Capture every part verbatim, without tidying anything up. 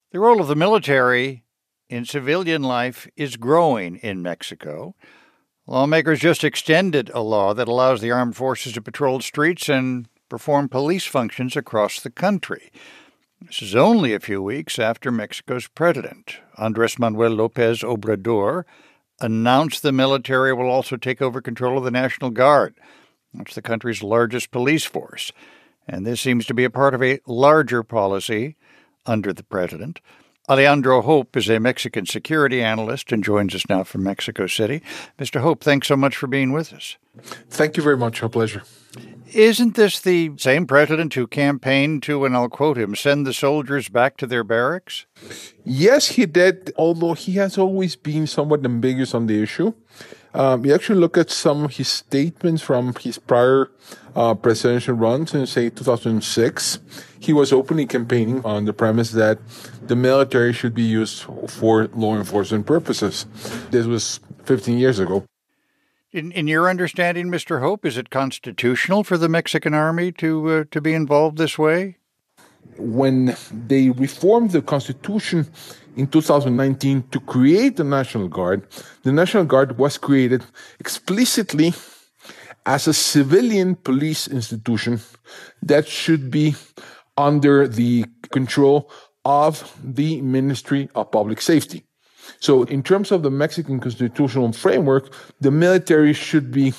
The role of the military in civilian life is growing in Mexico. Lawmakers just extended a law that allows the armed forces to patrol streets and perform police functions across the country. This is only a few weeks after Mexico's president, Andrés Manuel López Obrador, announced the military will also take over control of the National Guard. That's the country's largest police force. And this seems to be a part of a larger policy under the president. Alejandro Hope is a Mexican security analyst and joins us now from Mexico City. Mister Hope, thanks so much for being with us. Thank you very much. A pleasure. Isn't this the same president who campaigned to, and I'll quote him, send the soldiers back to their barracks? Yes, he did, although he has always been somewhat ambiguous on the issue. Um, you actually look at some of his statements from his prior uh, presidential runs in, say, two thousand six. He was openly campaigning on the premise that the military should be used for law enforcement purposes. This was fifteen years ago. In, in your understanding, Mister Hope, is it constitutional for the Mexican army to uh, to be involved this way? When they reformed the Constitution in two thousand nineteen to create the National Guard, the National Guard was created explicitly as a civilian police institution that should be under the control of the Ministry of Public Safety. So in terms of the Mexican constitutional framework, the military should be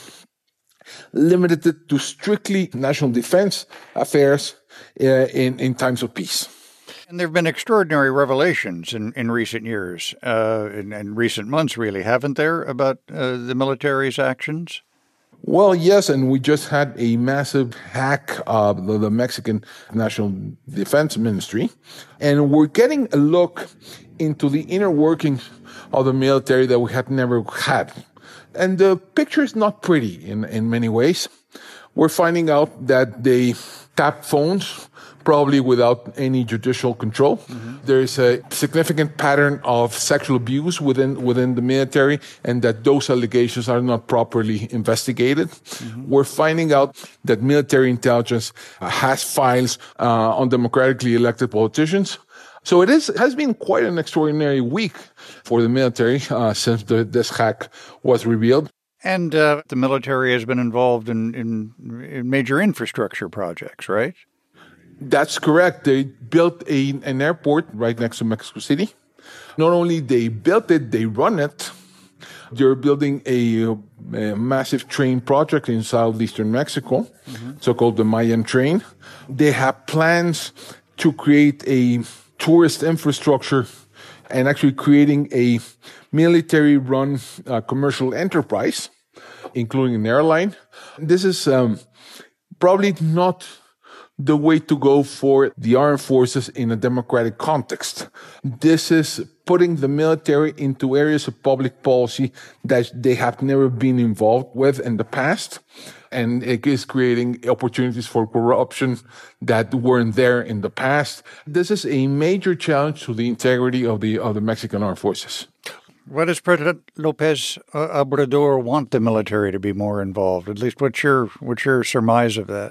limited to strictly national defense affairs uh, in, in times of peace. And there have been extraordinary revelations in, in recent years, uh, in, in recent months, really, haven't there, about uh, the military's actions? Well, yes, and we just had a massive hack of the, the Mexican National Defense Ministry, and we're getting a look into the inner workings of the military that we had never had. And the picture is not pretty in, in many ways. We're finding out that they tap phones, probably without any judicial control. Mm-hmm. There's a significant pattern of sexual abuse within within the military, and that those allegations are not properly investigated. Mm-hmm. We're finding out that military intelligence uh, has files uh, on democratically elected politicians. So it is has been quite an extraordinary week for the military uh, since the, this hack was revealed. And uh, the military has been involved in, in, in major infrastructure projects, right? That's correct. They built a, an airport right next to Mexico City. Not only they built it, they run it. They're building a, a massive train project in southeastern Mexico, mm-hmm. so-called the Mayan Train. They have plans to create a tourist infrastructure and actually creating a military-run uh, commercial enterprise, including an airline. This is um, probably not the way to go for the armed forces in a democratic context. This is putting the military into areas of public policy that they have never been involved with in the past. And it is creating opportunities for corruption that weren't there in the past. This is a major challenge to the integrity of the, of the Mexican armed forces. What does President López Obrador want the military to be more involved? At least what's your, what's your surmise of that?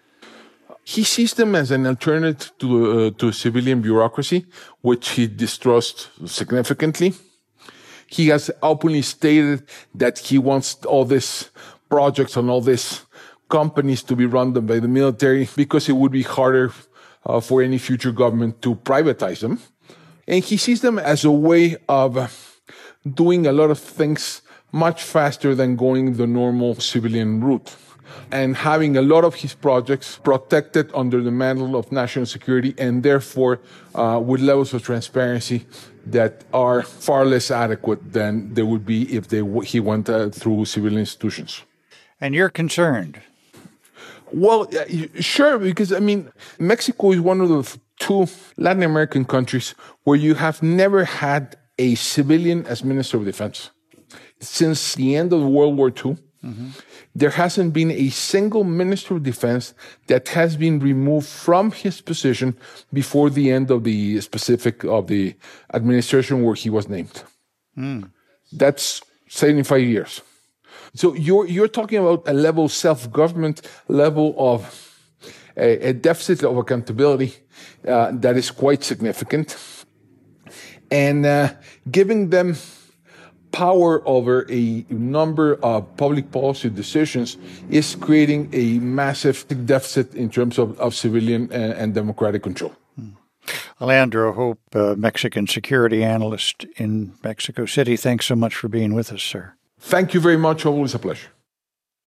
He sees them as an alternative to, uh, to civilian bureaucracy, which he distrusts significantly. He has openly stated that he wants all these projects and all these companies to be run by the military because it would be harder uh, for any future government to privatize them. And he sees them as a way of uh, doing a lot of things much faster than going the normal civilian route, and having a lot of his projects protected under the mantle of national security, and therefore uh, with levels of transparency that are far less adequate than they would be if they he went uh, through civil institutions. And you're concerned? Well, sure, because, I mean, Mexico is one of the two Latin American countries where you have never had a civilian as Minister of Defense. Since the end of World War Two, mm-hmm. there hasn't been a single Minister of Defense that has been removed from his position before the end of the specific of the administration where he was named. Mm. That's seventy-five years. So you're you're talking about a level of self-government, level of a, a deficit of accountability uh, that is quite significant. And uh, giving them power over a number of public policy decisions is creating a massive deficit in terms of, of civilian and, and democratic control. Alejandro Hope, uh, Mexican security analyst in Mexico City, thanks so much for being with us, sir. Thank you very much. Always a pleasure.